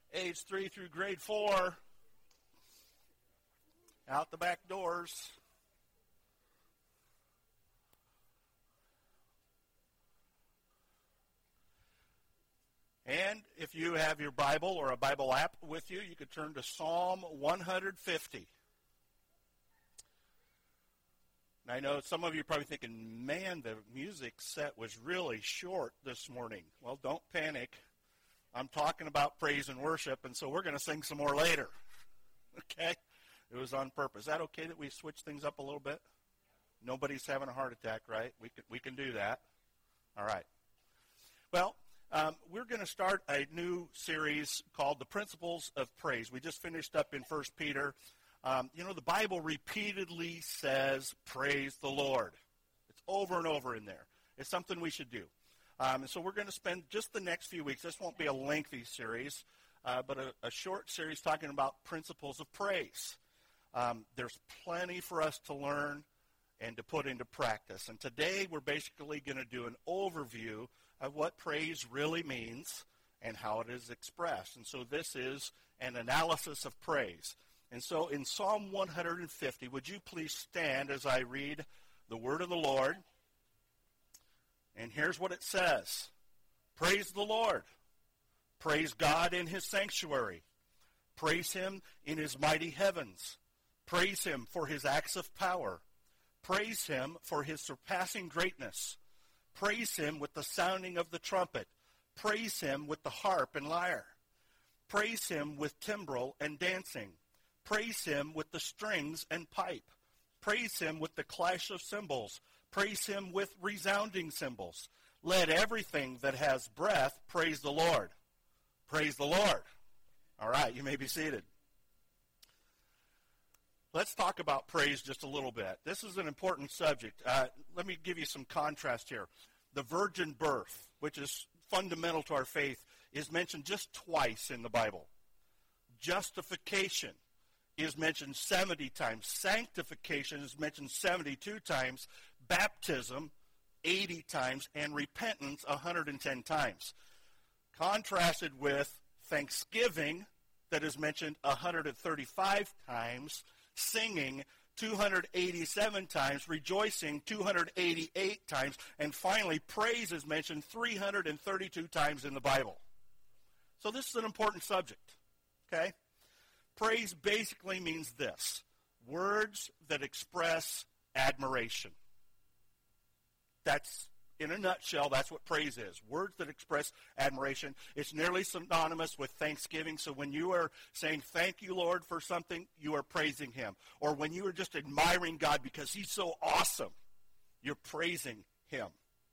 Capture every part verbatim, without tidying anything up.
age three through grade four, out the back doors. And if you have your Bible or a Bible app with you, you could turn to Psalm one fifty. And I know some of you are probably thinking, man, the music set was really short this morning. Well, don't panic. I'm talking about praise and worship, and so we're going to sing some more later. Okay? It was on purpose. Is that okay that we switch things up a little bit? Nobody's having a heart attack, right? We can, we can do that. All right. Well, um, we're going to start a new series called The Principles of Praise. We just finished up in First Peter. Um, you know, the Bible repeatedly says, praise the Lord. It's over and over in there. It's something we should do. Um, and so we're going to spend just the next few weeks. This won't be a lengthy series, uh, but a, a short series talking about principles of praise. Um, there's plenty for us to learn and to put into practice. And today we're basically going to do an overview of what praise really means and how it is expressed. And so this is an analysis of praise. And so in Psalm one fifty, would you please stand as I read the word of the Lord? And here's what it says. Praise the Lord. Praise God in his sanctuary. Praise him in his mighty heavens. Praise him for his acts of power. Praise him for his surpassing greatness. Praise him with the sounding of the trumpet. Praise him with the harp and lyre. Praise him with timbrel and dancing. Praise him with the strings and pipe. Praise him with the clash of cymbals. Praise him with resounding cymbals. Let everything that has breath praise the Lord. Praise the Lord. All right, you may be seated. Let's talk about praise just a little bit. This is an important subject. Uh, let me give you some contrast here. The virgin birth, which is fundamental to our faith, is mentioned just twice in the Bible. Justification is mentioned seventy times. Sanctification is mentioned seventy-two times. Baptism, eighty times. And repentance, one hundred ten times. Contrasted with thanksgiving, that is mentioned one hundred thirty-five times. Singing, two hundred eighty-seven times. Rejoicing, two hundred eighty-eight times. And finally, praise is mentioned three hundred thirty-two times in the Bible. So this is an important subject, okay? Praise basically means this: words that express admiration. That's, in a nutshell, that's what praise is. Words that express admiration. It's nearly synonymous with thanksgiving. So when you are saying, thank you, Lord, for something, you are praising him. Or when you are just admiring God because he's so awesome, you're praising him.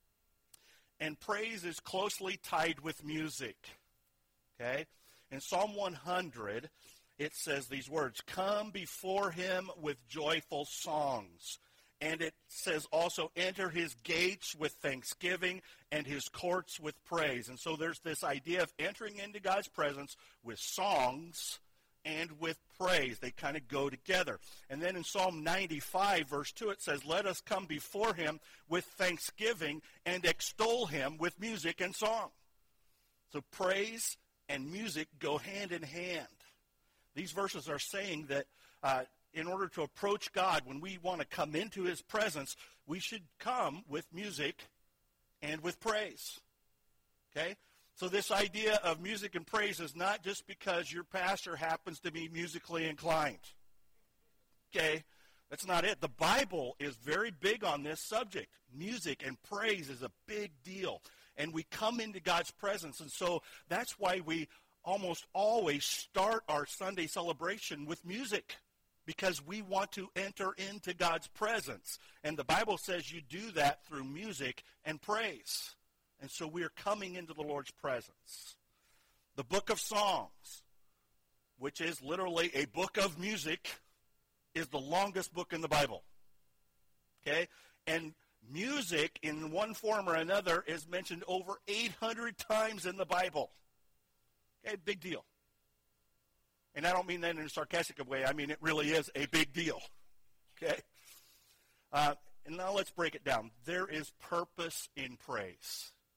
And praise is closely tied with music. Okay? In Psalm one hundred, it says these words, come before him with joyful songs. And it says also, enter his gates with thanksgiving and his courts with praise. And so there's this idea of entering into God's presence with songs and with praise. They kind of go together. And then in Psalm ninety-five, verse two, it says, let us come before him with thanksgiving and extol him with music and song. So praise and music go hand in hand. These verses are saying that uh, in order to approach God, when we want to come into his presence, we should come with music and with praise. Okay? So this idea of music and praise is not just because your pastor happens to be musically inclined. Okay? That's not it. The Bible is very big on this subject. Music and praise is a big deal. And we come into God's presence. And so that's why we almost always start our Sunday celebration with music, because we want to enter into God's presence. And the Bible says you do that through music and praise. And so we are coming into the Lord's presence. The book of Songs, which is literally a book of music, is the longest book in the Bible. Okay? And music in one form or another is mentioned over eight hundred times in the Bible. Okay, big deal. And I don't mean that in a sarcastic way. I mean it really is a big deal. Okay? Uh, and now let's break it down. There is purpose in praise.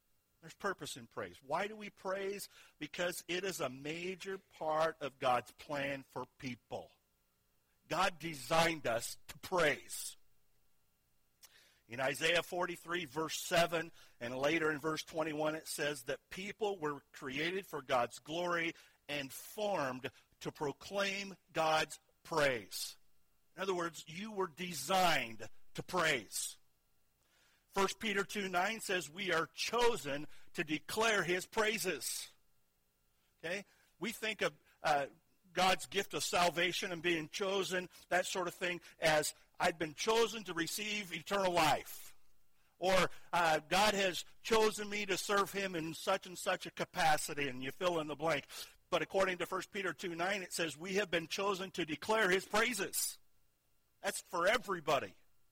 There's purpose in praise. Why do we praise? Because it is a major part of God's plan for people. God designed us to praise. In Isaiah forty-three, verse seven, and later in verse twenty-one, it says that people were created for God's glory and formed to proclaim God's praise. In other words, you were designed to praise. First Peter two nine says we are chosen to declare his praises. Okay? We think of uh, God's gift of salvation and being chosen, that sort of thing, as I've been chosen to receive eternal life. Or uh, God has chosen me to serve him in such and such a capacity, and you fill in the blank. But according to First Peter two nine, it says we have been chosen to declare his praises. That's for everybody.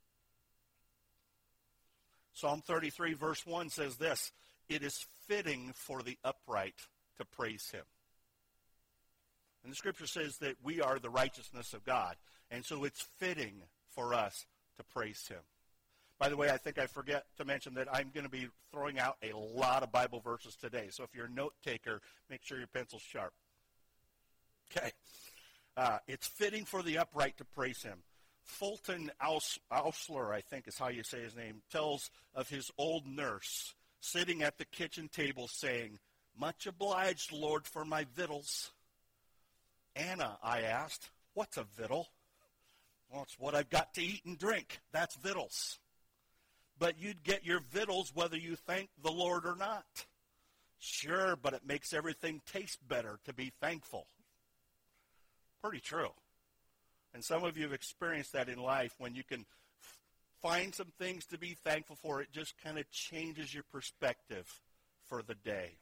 Psalm thirty-three, verse one says this, it is fitting for the upright to praise him. And the scripture says that we are the righteousness of God. And so it's fitting for us to praise him. By the way, I think I forget to mention that I'm going to be throwing out a lot of Bible verses today. So if you're a note taker, make sure your pencil's sharp. Okay. Uh, it's fitting for the upright to praise him. Fulton Ausler, I think is how you say his name, tells of his old nurse sitting at the kitchen table saying, much obliged, Lord, for my victuals. Anna, I asked, what's a victual? Well, it's what I've got to eat and drink. That's victuals. But you'd get your victuals whether you thank the Lord or not. Sure, but it makes everything taste better to be thankful. Pretty true. And some of you have experienced that in life when you can f- find some things to be thankful for. It just kind of changes your perspective for the day.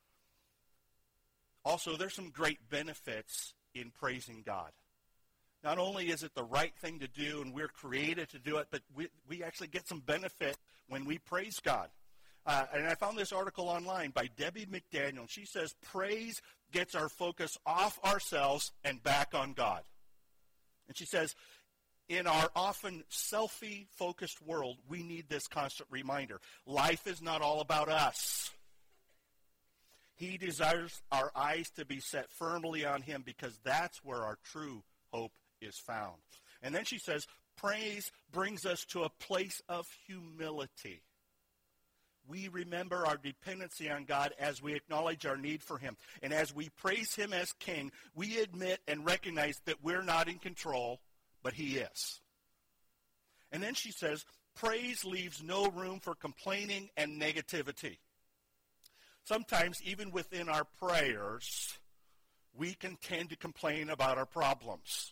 Also, there's some great benefits in praising God. Not only is it the right thing to do and we're created to do it, but we, we actually get some benefit when we praise God. Uh, and I found this article online by Debbie McDaniel. She says, praise gets our focus off ourselves and back on God. And she says, in our often selfie-focused world, we need this constant reminder. Life is not all about us. He desires our eyes to be set firmly on him because that's where our true hope is found. And then she says, praise brings us to a place of humility. We remember our dependency on God as we acknowledge our need for him. And as we praise him as king, we admit and recognize that we're not in control, but he is. And then she says, praise leaves no room for complaining and negativity. Sometimes, even within our prayers, we can tend to complain about our problems.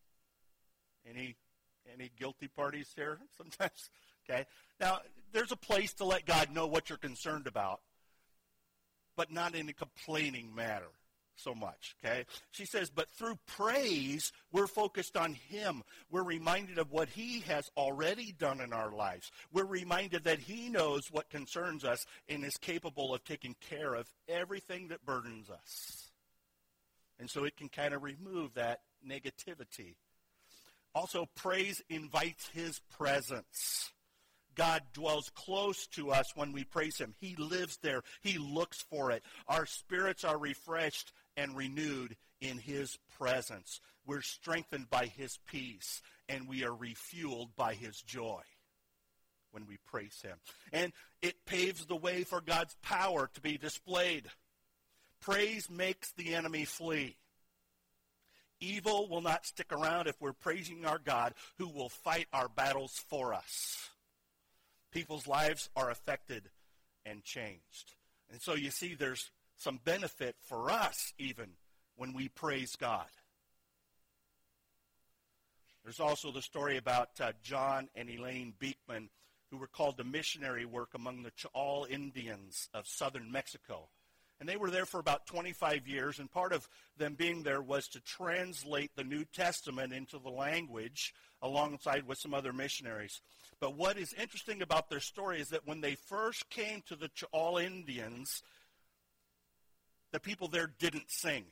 Any any guilty parties here? Sometimes, okay. Now, there's a place to let God know what you're concerned about, but not in a complaining manner so much, okay? She says, but through praise, we're focused on him. We're reminded of what he has already done in our lives. We're reminded that he knows what concerns us and is capable of taking care of everything that burdens us. And so it can kind of remove that negativity. Also, praise invites his presence. God dwells close to us when we praise him. He lives there. He looks for it. Our spirits are refreshed and renewed in his presence. We're strengthened by his peace, and we are refueled by his joy when we praise him. And it paves the way for God's power to be displayed. Praise makes the enemy flee. Evil will not stick around if we're praising our God, who will fight our battles for us. People's lives are affected and changed. And so you see there's some benefit for us even when we praise God. There's also the story about uh, John and Elaine Beekman, who were called to missionary work among the Ch'al Indians of southern Mexico. And they were there for about twenty-five years, and part of them being there was to translate the New Testament into the language alongside with some other missionaries. But what is interesting about their story is that when they first came to the Ch'al Indians, the people there didn't sing.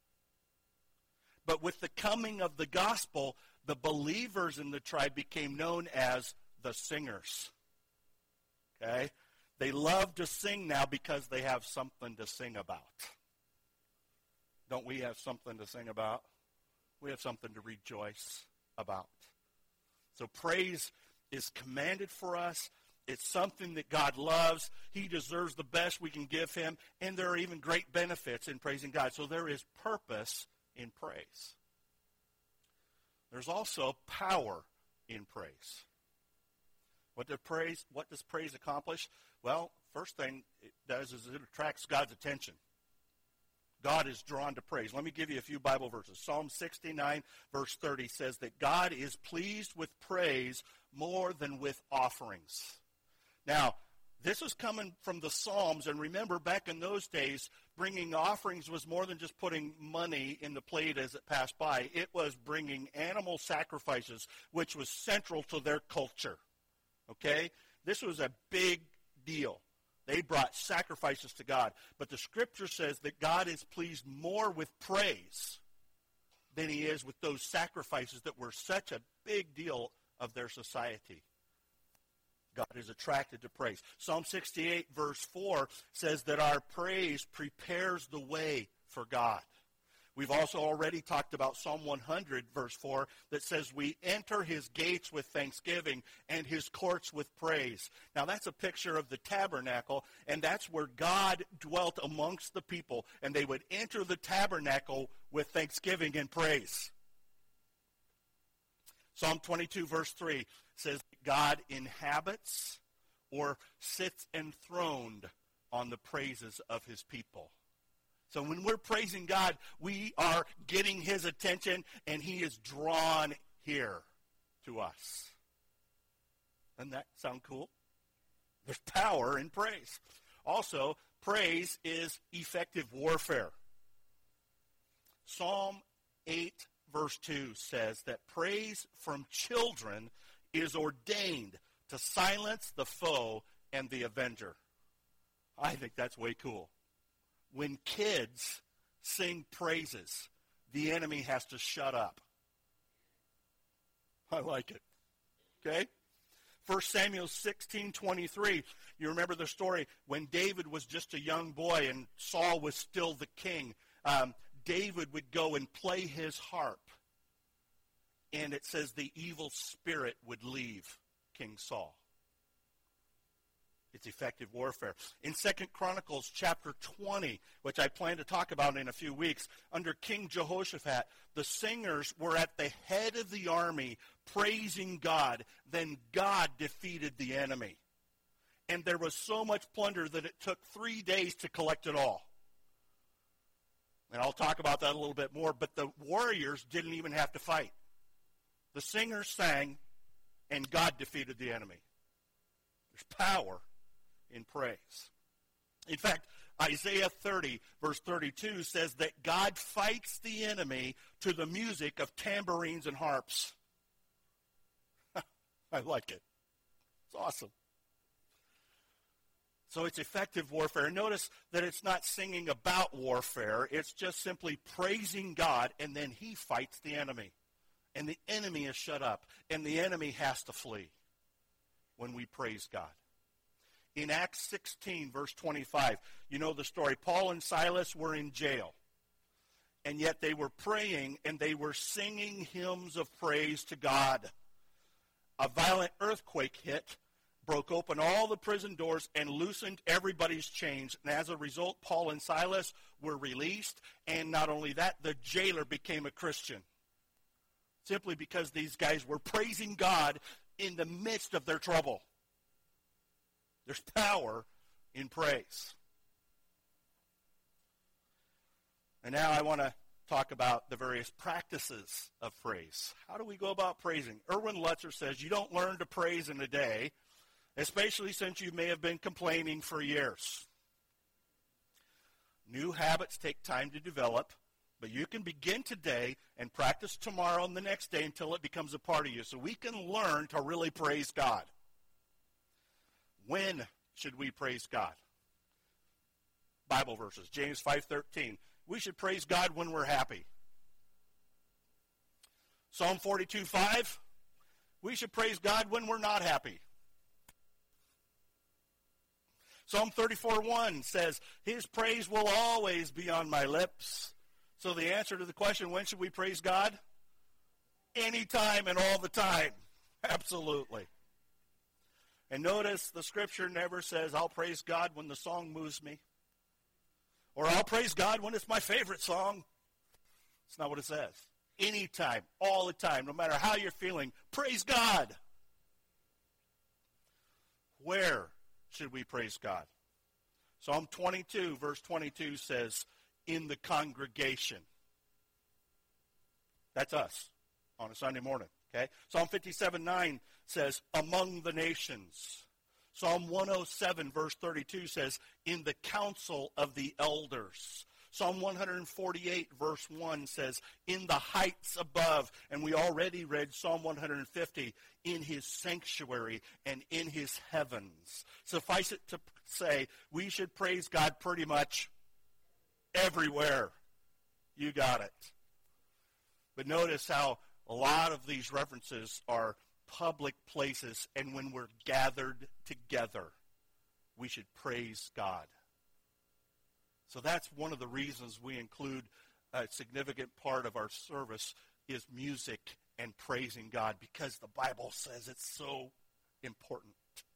But with the coming of the gospel, the believers in the tribe became known as the singers. Okay? They love to sing now because they have something to sing about. Don't we have something to sing about? We have something to rejoice about. So praise is commanded for us. It's something that God loves. He deserves the best we can give him. And there are even great benefits in praising God. So there is purpose in praise. There's also power in praise. What does praise, what does praise accomplish? Well, first thing it does is it attracts God's attention. God is drawn to praise. Let me give you a few Bible verses. Psalm sixty-nine, verse thirty says that God is pleased with praise more than with offerings. Now, this is coming from the Psalms, and remember, back in those days, bringing offerings was more than just putting money in the plate as it passed by. It was bringing animal sacrifices, which was central to their culture. Okay? This was a big deal. They brought sacrifices to God. But the Scripture says that God is pleased more with praise than he is with those sacrifices that were such a big deal of their society. God is attracted to praise. Psalm sixty-eight, verse four says that our praise prepares the way for God. We've also already talked about Psalm one hundred, verse four, that says we enter his gates with thanksgiving and his courts with praise. Now, that's a picture of the tabernacle, and that's where God dwelt amongst the people, and they would enter the tabernacle with thanksgiving and praise. Psalm twenty-two, verse three says God inhabits or sits enthroned on the praises of his people. So when we're praising God, we are getting his attention, and he is drawn here to us. Doesn't that sound cool? There's power in praise. Also, praise is effective warfare. Psalm eight, verse two says that praise from children is ordained to silence the foe and the avenger. I think that's way cool. When kids sing praises, the enemy has to shut up. I like it. Okay? First Samuel sixteen twenty-three, you remember the story when David was just a young boy and Saul was still the king. Um, David would go and play his harp, and it says the evil spirit would leave King Saul. It's effective warfare. In Second Chronicles chapter twenty, which I plan to talk about in a few weeks, under King Jehoshaphat, the singers were at the head of the army praising God. Then God defeated the enemy. And there was so much plunder that it took three days to collect it all. And I'll talk about that a little bit more, but the warriors didn't even have to fight. The singers sang, and God defeated the enemy. There's power in praise. In fact, Isaiah thirty, verse thirty-two says that God fights the enemy to the music of tambourines and harps. I like it. It's awesome. So it's effective warfare. And notice that it's not singing about warfare. It's just simply praising God, and then he fights the enemy. And the enemy is shut up, and the enemy has to flee when we praise God. In Acts sixteen, verse twenty-five, you know the story. Paul and Silas were in jail, and yet they were praying, and they were singing hymns of praise to God. A violent earthquake hit, broke open all the prison doors, and loosened everybody's chains. And as a result, Paul and Silas were released, and not only that, the jailer became a Christian. Simply because these guys were praising God in the midst of their trouble. There's power in praise. And now I want to talk about the various practices of praise. How do we go about praising? Erwin Lutzer says you don't learn to praise in a day, especially since you may have been complaining for years. New habits take time to develop, but you can begin today and practice tomorrow and the next day until it becomes a part of you. So we can learn to really praise God. When should we praise God? Bible verses, James five thirteen. We should praise God when we're happy. Psalm forty-two five. We should praise God when we're not happy. Psalm thirty-four one says, his praise will always be on my lips. So the answer to the question, when should we praise God? Anytime and all the time. Absolutely. And notice the scripture never says, I'll praise God when the song moves me. Or I'll praise God when it's my favorite song. It's not what it says. Anytime, all the time, no matter how you're feeling, praise God. Where should we praise God? Psalm twenty-two, verse twenty-two says, in the congregation. That's us on a Sunday morning. Okay? Psalm fifty-seven nine says, among the nations. Psalm one oh seven, verse thirty-two says, in the council of the elders. Psalm one forty-eight, verse one says, in the heights above. And we already read Psalm one fifty, in his sanctuary and in his heavens. Suffice it to say, we should praise God pretty much everywhere. You got it. But notice how a lot of these references are public places, and when we're gathered together, we should praise God. So that's one of the reasons we include a significant part of our service is music and praising God, because the Bible says it's so important.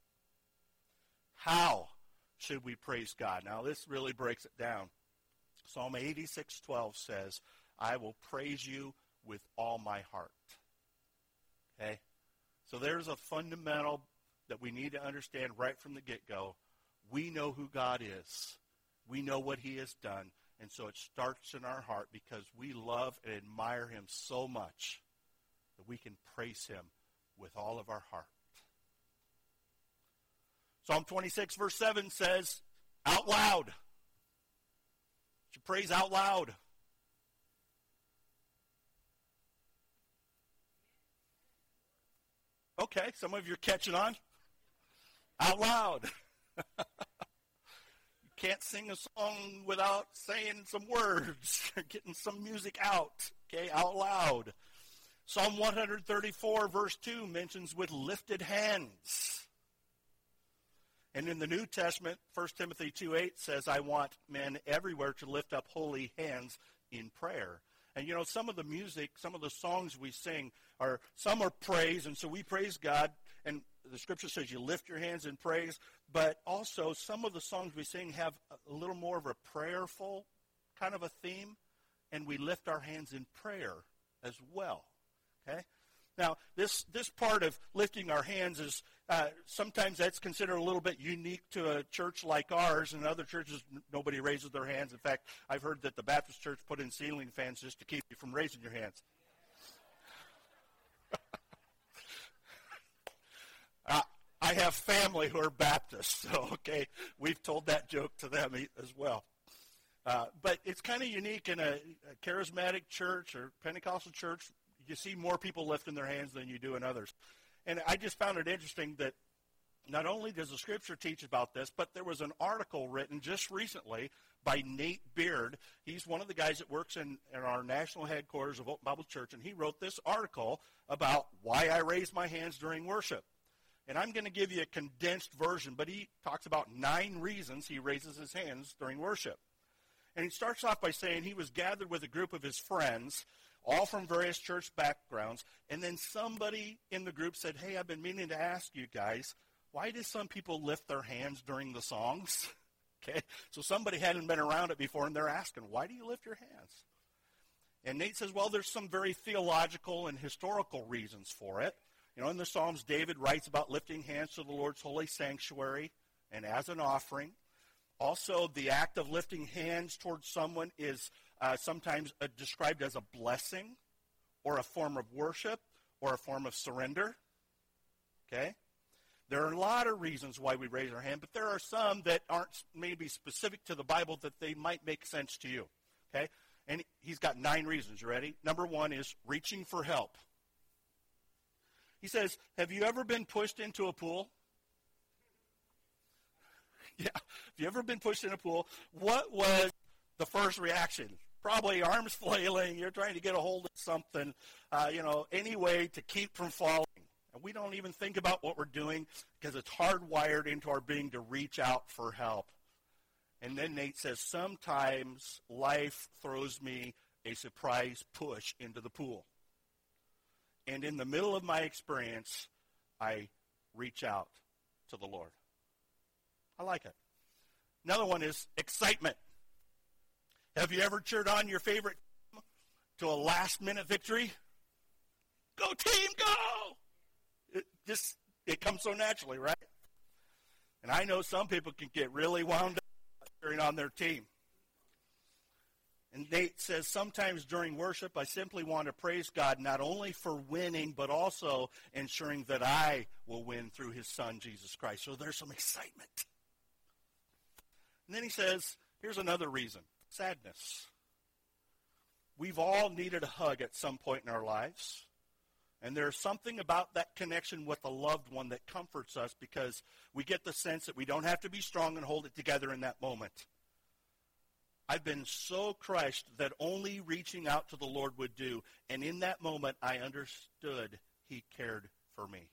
How should we praise God? Now, this really breaks it down. Psalm eighty-six twelve says, I will praise you with all my heart. Okay? So there's a fundamental that we need to understand right from the get-go. We know who God is. We know what he has done. And so it starts in our heart because we love and admire him so much that we can praise him with all of our heart. Psalm twenty-six, verse seven says, out loud. You praise out loud. Okay, some of you are catching on. Out loud. You can't sing a song without saying some words, getting some music out, okay, out loud. Psalm one thirty-four, verse two mentions with lifted hands. And in the New Testament, First Timothy two eight says, I want men everywhere to lift up holy hands in prayer. And, you know, some of the music, some of the songs we sing are, some are praise, and so we praise God. And the scripture says you lift your hands in praise. But also, some of the songs we sing have a little more of a prayerful kind of a theme. And we lift our hands in prayer as well. Okay? Now, this, this part of lifting our hands is, uh, sometimes that's considered a little bit unique to a church like ours. In other churches, nobody raises their hands. In fact, I've heard that the Baptist church put in ceiling fans just to keep you from raising your hands. uh, I have family who are Baptists, so, okay, we've told that joke to them as well. Uh, but it's kind of unique in a, a charismatic church or Pentecostal church. You see more people lifting their hands than you do in others. And I just found it interesting that not only does the scripture teach about this, but there was an article written just recently by Nate Beard. He's one of the guys that works in, in our national headquarters of Open Bible Church, and he wrote this article about why I raise my hands during worship. And I'm going to give you a condensed version, but he talks about nine reasons he raises his hands during worship. And he starts off by saying he was gathered with a group of his friends, all from various church backgrounds, and then somebody in the group said, hey, I've been meaning to ask you guys, why do some people lift their hands during the songs? Okay, so somebody hadn't been around it before, and they're asking, why do you lift your hands? And Nate says, well, there's some very theological and historical reasons for it. You know, in the Psalms, David writes about lifting hands to the Lord's holy sanctuary and as an offering. Also, the act of lifting hands towards someone is uh, sometimes uh, described as a blessing or a form of worship or a form of surrender. Okay? There are a lot of reasons why we raise our hand, but there are some that aren't maybe specific to the Bible that they might make sense to you. Okay? And he's got nine reasons. You ready? Number one is reaching for help. He says, have you ever been pushed into a pool? Yeah. Have you ever been pushed in a pool? What was the first reaction? Probably arms flailing. You're trying to get a hold of something, uh, you know, any way to keep from falling. And we don't even think about what we're doing because it's hardwired into our being to reach out for help. And then Nate says, sometimes life throws me a surprise push into the pool. And in the middle of my experience, I reach out to the Lord. I like it. Another one is excitement. Have you ever cheered on your favorite team to a last-minute victory? Go team, go! It just, it comes so naturally, right? And I know some people can get really wound up cheering on their team. And Nate says, sometimes during worship, I simply want to praise God not only for winning, but also ensuring that I will win through his son, Jesus Christ. So there's some excitement. And then he says, here's another reason, sadness. We've all needed a hug at some point in our lives. And there's something about that connection with a loved one that comforts us because we get the sense that we don't have to be strong and hold it together in that moment. I've been so crushed that only reaching out to the Lord would do. And in that moment, I understood he cared for me.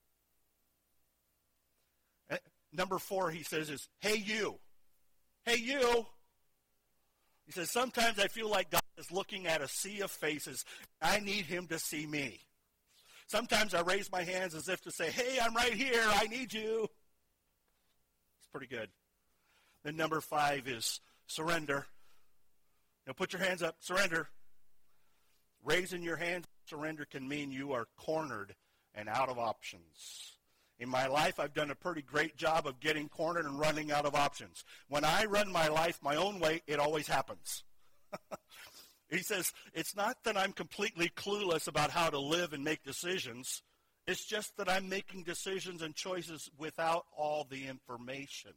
Number four, he says, is, hey, you. Hey, you. He says, sometimes I feel like God is looking at a sea of faces. I need him to see me. Sometimes I raise my hands as if to say, hey, I'm right here. I need you. It's pretty good. Then number five is surrender. Now put your hands up. Surrender. Raising your hands, surrender can mean you are cornered and out of options. In my life, I've done a pretty great job of getting cornered and running out of options. When I run my life my own way, it always happens. He says, it's not that I'm completely clueless about how to live and make decisions. It's just that I'm making decisions and choices without all the information.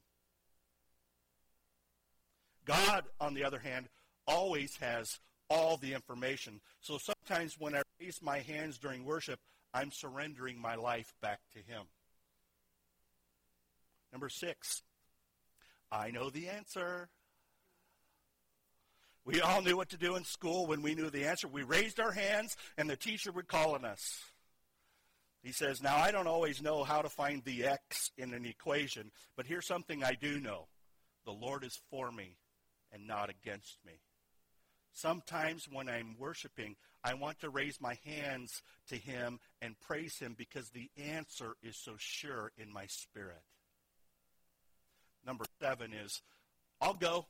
God, on the other hand, always has all the information. So sometimes when I raise my hands during worship, I'm surrendering my life back to him. Number six, I know the answer. We all knew what to do in school when we knew the answer. We raised our hands, and the teacher would call on us. He says, now, I don't always know how to find the X in an equation, but here's something I do know. The Lord is for me and not against me. Sometimes when I'm worshiping, I want to raise my hands to him and praise him because the answer is so sure in my spirit. Number seven is, I'll go.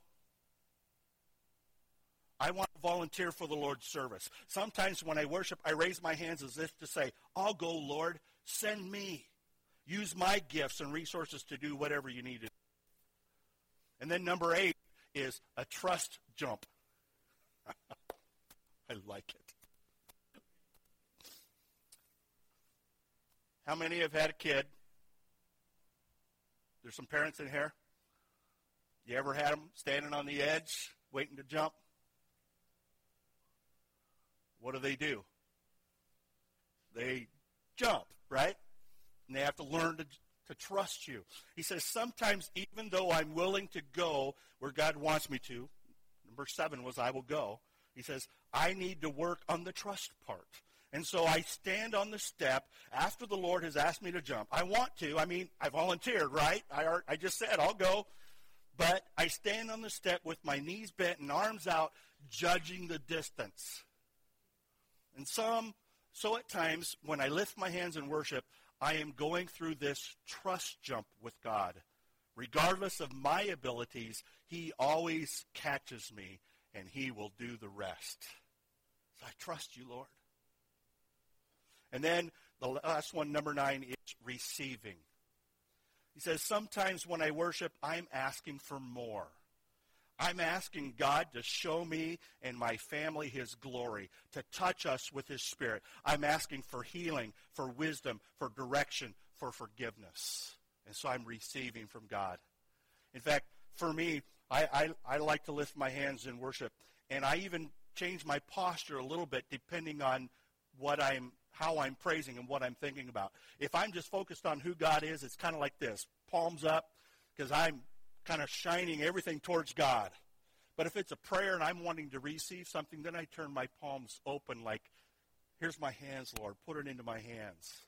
I want to volunteer for the Lord's service. Sometimes when I worship, I raise my hands as if to say, I'll go, Lord, send me. Use my gifts and resources to do whatever you need to do. And then number eight is a trust jump. I like it. How many have had a kid? There's some parents in here. You ever had them standing on the edge, waiting to jump? What do they do? They jump, right? And they have to learn to, to trust you. He says, sometimes even though I'm willing to go where God wants me to, number seven was I will go, he says, I need to work on the trust part. And so I stand on the step after the Lord has asked me to jump. I want to. I mean, I volunteered, right? I, I just said, I'll go. But I stand on the step with my knees bent and arms out, judging the distance. And some, so at times, when I lift my hands in worship, I am going through this trust jump with God. Regardless of my abilities, he always catches me, and he will do the rest. So I trust you, Lord. And then the last one, number nine, is receiving. He says, sometimes when I worship, I'm asking for more. I'm asking God to show me and my family his glory, to touch us with his Spirit. I'm asking for healing, for wisdom, for direction, for forgiveness. And so I'm receiving from God. In fact, for me, I, I, I like to lift my hands in worship, and I even change my posture a little bit depending on what I'm, how I'm praising and what I'm thinking about. If I'm just focused on who God is, it's kind of like this, palms up, because I'm kind of shining everything towards God. But if it's a prayer and I'm wanting to receive something, then I turn my palms open like, here's my hands, Lord. Put it into my hands.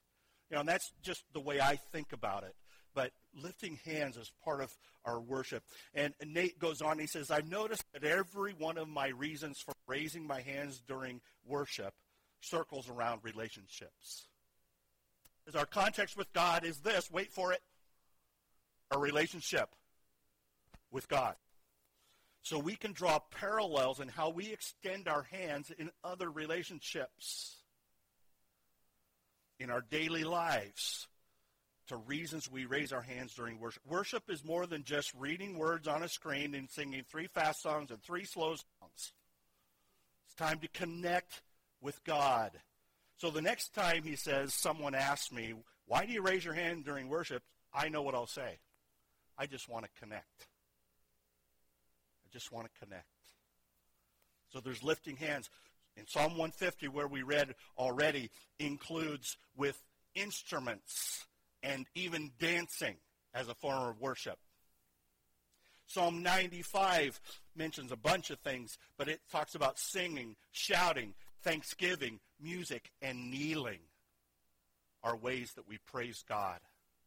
You know, and that's just the way I think about it. But lifting hands is part of our worship. And Nate goes on, he says, I've noticed that every one of my reasons for raising my hands during worship circles around relationships. As our context with God is this, wait for it, a relationship with God. So we can draw parallels in how we extend our hands in other relationships, in our daily lives, to reasons we raise our hands during worship. Worship is more than just reading words on a screen and singing three fast songs and three slow songs. It's time to connect with God. So the next time he says, someone asks me, why do you raise your hand during worship? I know what I'll say. I just want to connect. I just want to connect. So there's lifting hands. In Psalm one fifty, where we read already, includes with instruments and even dancing as a form of worship. Psalm ninety-five mentions a bunch of things, but it talks about singing, shouting, thanksgiving, music, and kneeling are ways that we praise God.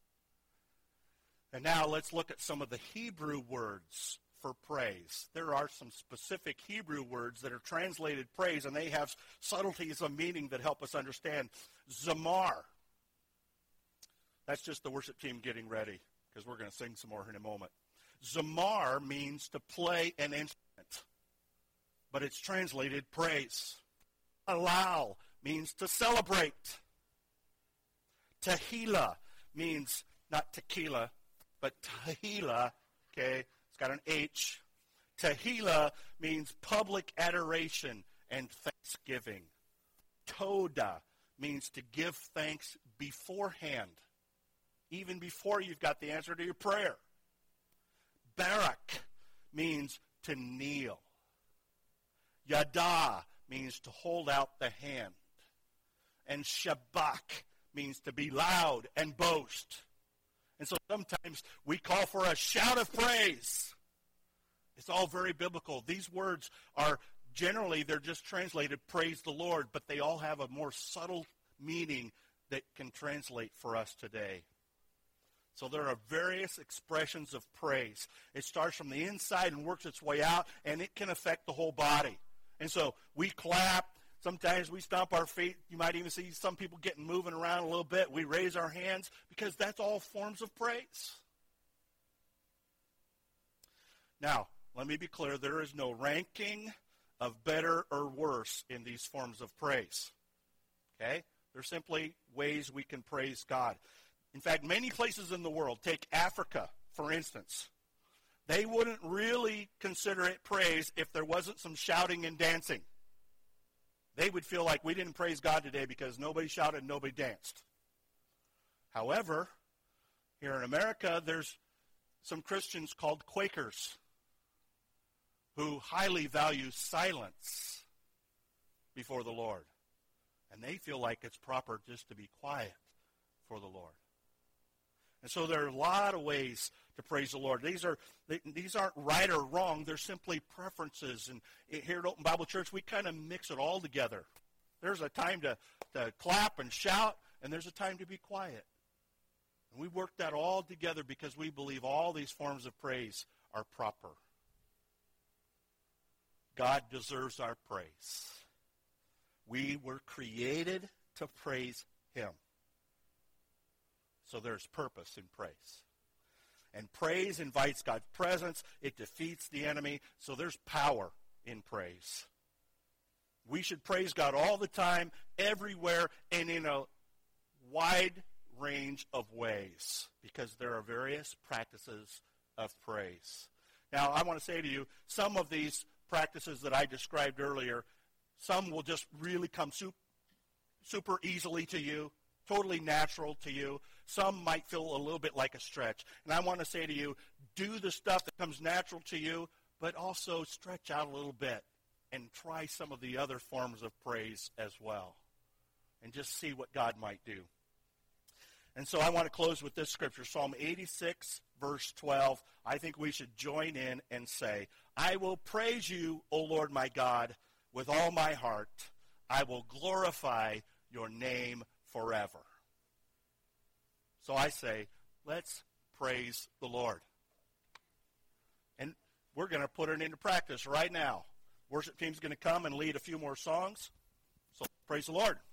And now let's look at some of the Hebrew words for praise. There are some specific Hebrew words that are translated praise, and they have subtleties of meaning that help us understand. Zamar. That's just the worship team getting ready, because we're going to sing some more in a moment. Zamar means to play an instrument, but it's translated praise. Halal means to celebrate. Tehillah means not tequila, but tehillah, okay, it's got an H. Tehillah means public adoration and thanksgiving. Todah means to give thanks beforehand, even before you've got the answer to your prayer. Barak means to kneel. Yada means to hold out the hand. And Shabach means to be loud and boast. And so sometimes we call for a shout of praise. It's all very biblical. These words are generally, they're just translated praise the Lord, but they all have a more subtle meaning that can translate for us today. So there are various expressions of praise. It starts from the inside and works its way out, and it can affect the whole body. And so we clap. Sometimes we stomp our feet. You might even see some people getting moving around a little bit. We raise our hands because that's all forms of praise. Now, let me be clear. There is no ranking of better or worse in these forms of praise. Okay? They're simply ways we can praise God. In fact, many places in the world, take Africa, for instance, they wouldn't really consider it praise if there wasn't some shouting and dancing. They would feel like we didn't praise God today because nobody shouted, nobody danced. However, here in America, there's some Christians called Quakers who highly value silence before the Lord. And they feel like it's proper just to be quiet for the Lord. And so there are a lot of ways to praise the Lord. These are these aren't right or wrong. They're simply preferences. And here at Open Bible Church, we kind of mix it all together. There's a time to, to clap and shout, and there's a time to be quiet. And we work that all together because we believe all these forms of praise are proper. God deserves our praise. We were created to praise him. So there's purpose in praise. And praise invites God's presence. It defeats the enemy. So there's power in praise. We should praise God all the time, everywhere, and in a wide range of ways, because there are various practices of praise. Now, I want to say to you, some of these practices that I described earlier, some will just really come super, super easily to you, totally natural to you. Some might feel a little bit like a stretch. And I want to say to you, do the stuff that comes natural to you, but also stretch out a little bit and try some of the other forms of praise as well. And just see what God might do. And so I want to close with this scripture, Psalm eighty-six, verse twelve. I think we should join in and say, I will praise you, O Lord my God, with all my heart. I will glorify your name forever. So I say, let's praise the Lord. And we're going to put it into practice right now. Worship team's going to come and lead a few more songs. So praise the Lord.